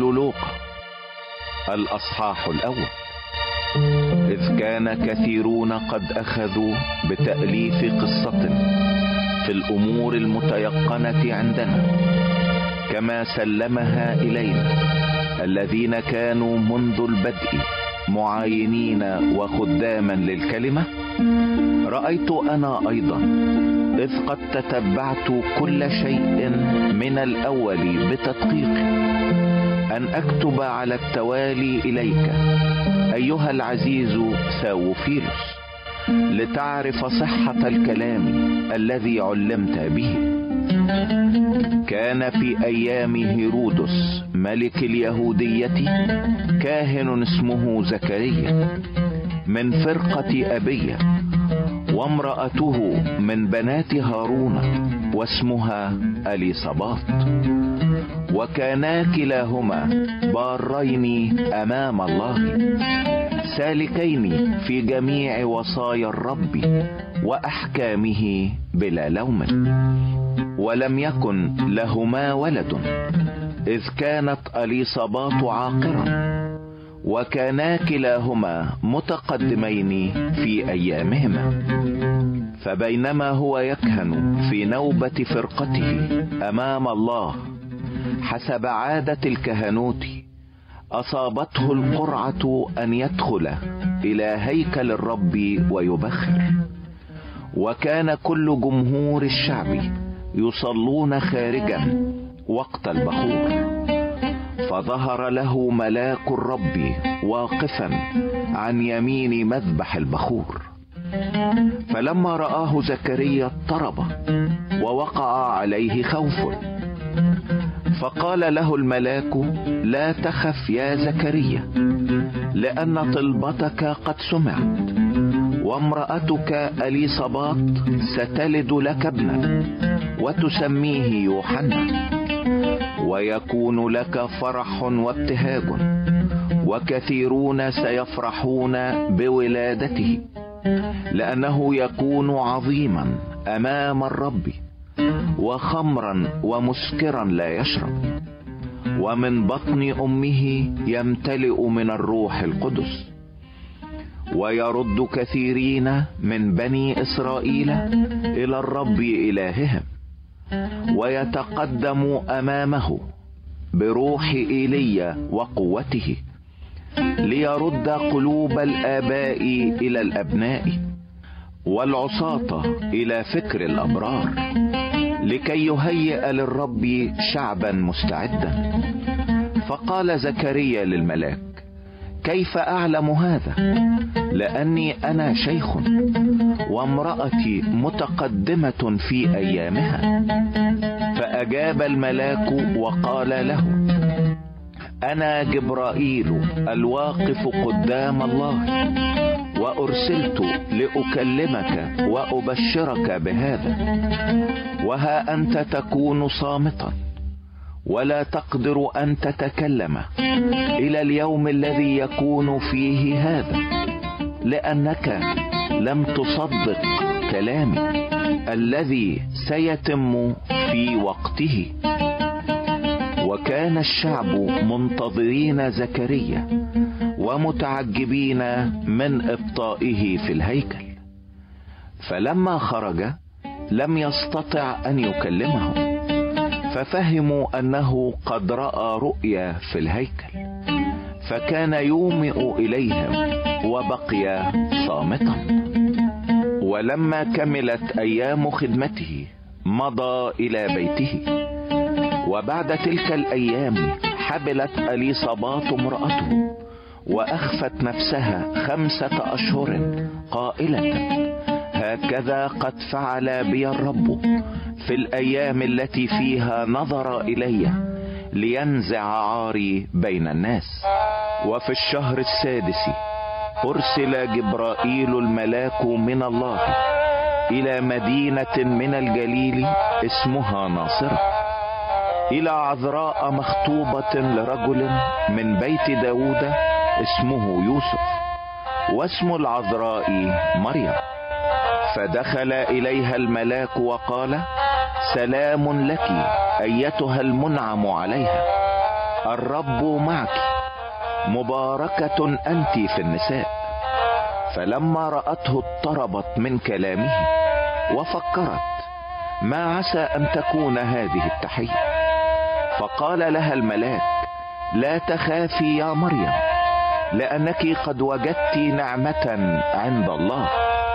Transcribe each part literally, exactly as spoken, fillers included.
لوقا الأصحاح الأول. إذ كان كثيرون قد أخذوا بتأليف قصة في الأمور المتيقنة عندنا كما سلمها إلينا الذين كانوا منذ البدء معاينين وخداما للكلمة، رأيت أنا أيضا إذ قد تتبعت كل شيء من الأول بتدقيق أن أكتب على التوالي إليك أيها العزيز ثاوفيلوس، لتعرف صحة الكلام الذي علمت به. كان في أيام هيرودس ملك اليهودية كاهن اسمه زكريا من فرقة أبية، وامرأته من بنات هارون واسمها أليصابات، وكانا كلاهما بارين أمام الله سالكين في جميع وصايا الرب وأحكامه بلا لوم. ولم يكن لهما ولد إذ كانت أليصابات عاقرا، وكانا كلاهما متقدمين في أيامهما. فبينما هو يكهن في نوبة فرقته أمام الله حسب عادة الكهنوت، أصابته القرعة أن يدخل إلى هيكل الرب ويبخر، وكان كل جمهور الشعب يصلون خارجا وقت البخور. فظهر له ملاك الرب واقفا عن يمين مذبح البخور، فلما رآه زكريا اضطرب ووقع عليه خوف، فقال له الملاك: لا تخف يا زكريا، لأن طلبتك قد سمعت، وامرأتك أليصابات ستلد لك ابنا وتسميه يوحنا، ويكون لك فرح وابتهاج، وكثيرون سيفرحون بولادته، لأنه يكون عظيما أمام الرب، وخمرا ومسكرا لا يشرب، ومن بطن أمه يمتلئ من الروح القدس، ويرد كثيرين من بني إسرائيل إلى الرب إلههم، ويتقدم أمامه بروح إيليا وقوته، ليرد قلوب الآباء إلى الأبناء والعصاة إلى فكر الأبرار، لكي يهيئ للرب شعبا مستعدا. فقال زكريا للملاك: كيف أعلم هذا؟ لأني أنا شيخ، وامرأتي متقدمة في أيامها. فأجاب الملاك وقال له: أنا جبرائيل الواقف قدام الله، وأرسلت لأكلمك وأبشرك بهذا، وها أنت تكون صامتا ولا تقدر أن تتكلم إلى اليوم الذي يكون فيه هذا، لأنك لم تصدق كلامي الذي سيتم في وقته. وكان الشعب منتظرين زكريا ومتعجبين من إبطائه في الهيكل. فلما خرج لم يستطع أن يكلمهم، ففهموا أنه قد رأى رؤيا في الهيكل، فكان يومئ إليهم وبقي صامتا. ولما كملت أيام خدمته مضى إلى بيته. وبعد تلك الأيام حبلت أليصابات امرأته، وأخفت نفسها خمسة أشهر قائلة: هكذا قد فعل بي الرب في الأيام التي فيها نظر إلي لينزع عاري بين الناس. وفي الشهر السادس أرسل جبرائيل الملاك من الله إلى مدينة من الجليل اسمها ناصرة، إلى عذراء مخطوبة لرجل من بيت داود اسمه يوسف، واسم العذراء مريم. فدخل إليها الملاك وقال: سلام لك أيتها المنعم عليها، الرب معك، مباركة أنت في النساء. فلما رأته اضطربت من كلامه وفكرت ما عسى أن تكون هذه التحية. فقال لها الملاك: لا تخافي يا مريم، لأنك قد وجدت نعمة عند الله،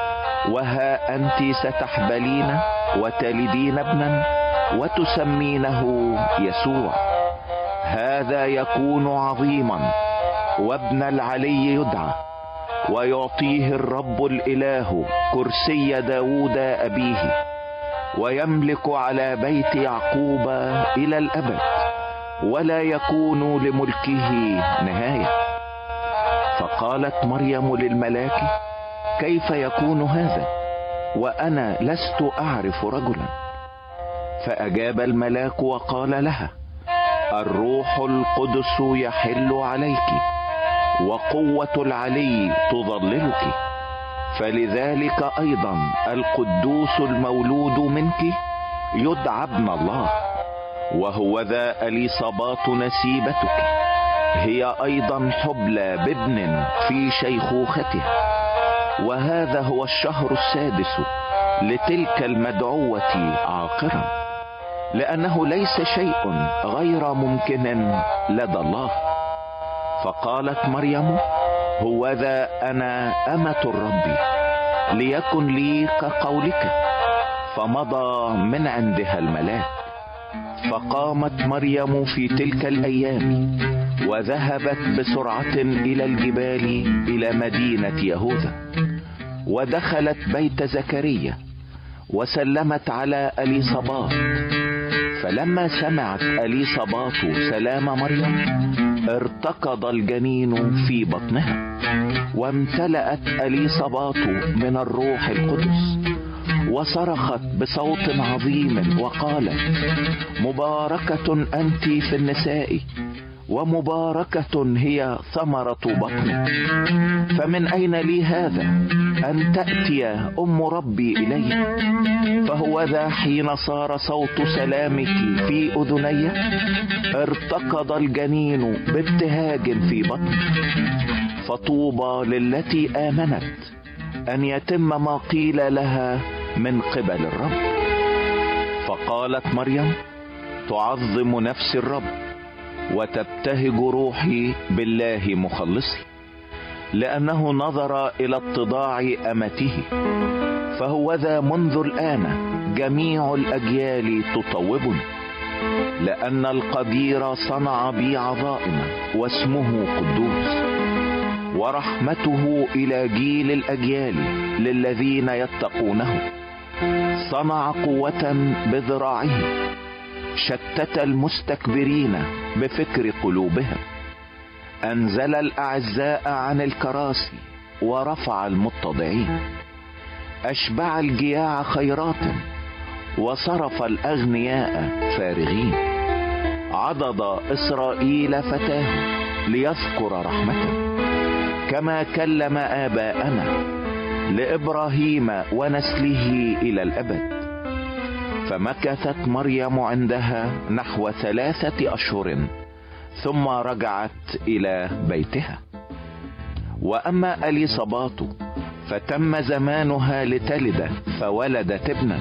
وها أنت ستحبلين وتلدين ابنا وتسمينه يسوع. هذا يكون عظيما، وابن العلي يدعى، ويعطيه الرب الإله كرسي داود أبيه، ويملك على بيت يعقوب إلى الأبد، ولا يكون لملكه نهاية. فقالت مريم للملاك: كيف يكون هذا وأنا لست أعرف رجلا؟ فأجاب الملاك وقال لها: الروح القدس يحل عليك، وقوة العلي تظللك، فلذلك أيضا القدوس المولود منك يدعى ابن الله. وهو ذا إليصابات نسيبتك هي أيضا حبلى بابن في شيخوختها، وهذا هو الشهر السادس لتلك المدعوة عاقرا، لأنه ليس شيء غير ممكن لدى الله. فقالت مريم: هو ذا أنا أمة الرب، ليكن لي كقولك. فمضى من عندها الملاك. فقامت مريم في تلك الأيام وذهبت بسرعة إلى الجبال إلى مدينة يهوذا، ودخلت بيت زكريا وسلمت على إليصابات. فلما سمعت إليصابات سلام مريم ارتقض الجنين في بطنها، وامتلأت إليصابات من الروح القدس، وصرخت بصوت عظيم وقالت: مباركة أنت في النساء، ومباركة هي ثمرة بطنك. فمن أين لي هذا أن تأتي أم ربي إلي؟ فهو ذا حين صار صوت سلامك في أذني ارتقض الجنين بابتهاج في بطني. فطوبى للتي آمنت أن يتم ما قيل لها من قبل الرب. فقالت مريم: تعظم نفس الرب، وتبتهج روحي بالله مخلصي، لأنه نظر إلى اتضاع أمته. فهو ذا منذ الآن جميع الأجيال تطوبني، لأن القدير صنع بي عظائم، واسمه قدوس، ورحمته إلى جيل الأجيال للذين يتقونه. صنع قوة بذراعه، شتت المستكبرين بفكر قلوبهم. أنزل الأعزاء عن الكراسي، ورفع المتضعين. أشبع الجياع خيرات، وصرف الأغنياء فارغين. عضد إسرائيل فتاه ليذكر رحمته، كما كلم آباءنا لإبراهيم ونسله إلى الأبد. فمكثت مريم عندها نحو ثلاثة أشهر، ثم رجعت إلى بيتها. وأما إليصابات فتم زمانها لتلد، فولدت ابنا.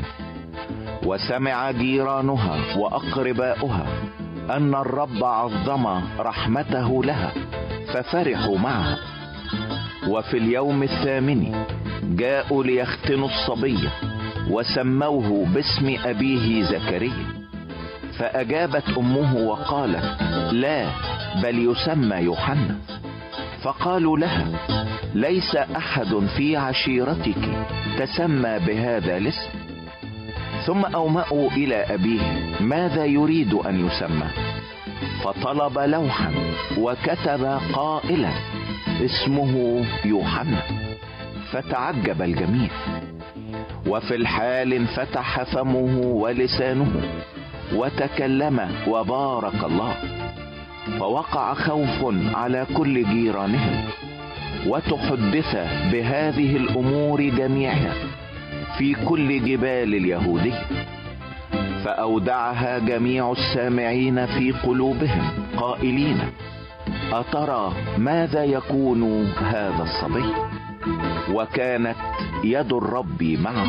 وسمع جيرانها وأقرباؤها أن الرب عظم رحمته لها، ففرحوا معها. وفي اليوم الثامن جاءوا ليختنوا الصبي، وسموه باسم أبيه زكريا. فأجابت أمه وقالت: لا، بل يسمى يوحنا. فقالوا لها: ليس أحد في عشيرتك تسمى بهذا الاسم. ثم أومأوا إلى أبيه ماذا يريد أن يسمى، فطلب لوحا وكتب قائلا: اسمه يوحنا. فتعجب الجميع. وفي الحال انفتح فمه ولسانه وتكلم وبارك الله. فوقع خوف على كل جيرانهم، وتحدث بهذه الأمور جميعها في كل جبال اليهودية. فأودعها جميع السامعين في قلوبهم، قائلين: أترى ماذا يكون هذا الصبي؟ وكانت يد الرب معه.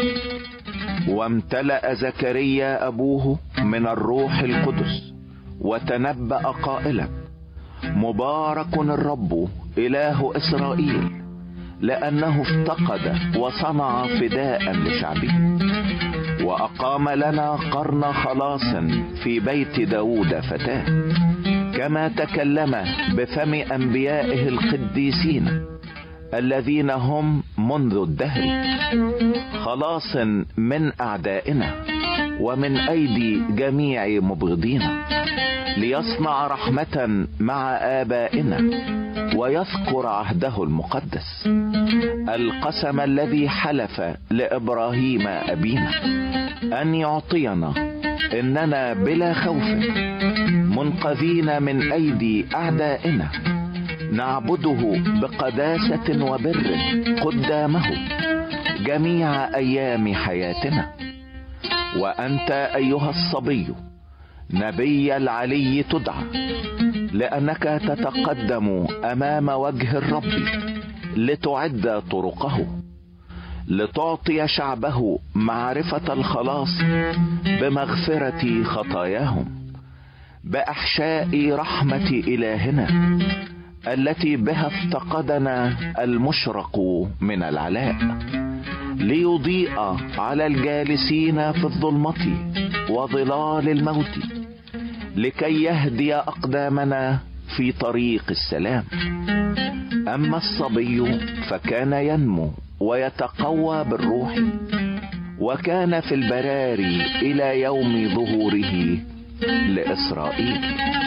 وامتلأ زكريا أبوه من الروح القدس وتنبأ قائلا: مبارك الرب إله إسرائيل، لأنه افتقد وصنع فداء لشعبه، وأقام لنا قرن خلاص في بيت داود فتاه، كما تكلم بفم أنبيائه القديسين الذين هم منذ الدهر، خلاص من أعدائنا ومن أيدي جميع مبغضينا، ليصنع رحمة مع آبائنا ويذكر عهده المقدس، القسم الذي حلف لإبراهيم أبينا أن يعطينا إننا بلا خوف منقذين من أيدي أعدائنا نعبده بقداسة وبر قدامه جميع أيام حياتنا. وأنت أيها الصبي نبي العلي تدعى، لأنك تتقدم أمام وجه الرب لتعد طرقه، لتعطي شعبه معرفة الخلاص بمغفرة خطاياهم، بأحشاء رحمة إلهنا التي بها افتقدنا المشرق من العلاء، ليضيء على الجالسين في الظلمة وظلال الموت، لكي يهدي أقدامنا في طريق السلام. أما الصبي فكان ينمو ويتقوى بالروح، وكان في البراري إلى يوم ظهوره لإسرائيل.